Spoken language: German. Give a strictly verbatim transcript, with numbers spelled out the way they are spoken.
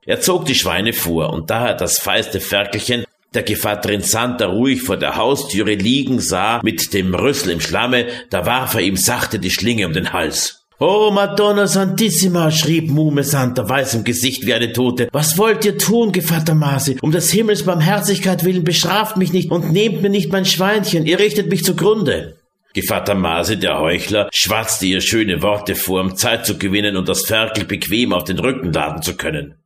Er zog die Schweine vor, und da er das feiste Ferkelchen, der Gevatterin Santa, ruhig vor der Haustüre liegen sah, mit dem Rüssel im Schlamme, da warf er ihm sachte die Schlinge um den Hals. »Oh, Madonna Santissima«, schrieb Muhme Santa, weiß im Gesicht wie eine Tote. »Was wollt ihr tun, Gevatter Masi? Um des Himmels Barmherzigkeit willen bestraft mich nicht und nehmt mir nicht mein Schweinchen, ihr richtet mich zugrunde.« Gevatter Masi, der Heuchler, schwatzte ihr schöne Worte vor, um Zeit zu gewinnen und das Ferkel bequem auf den Rücken laden zu können.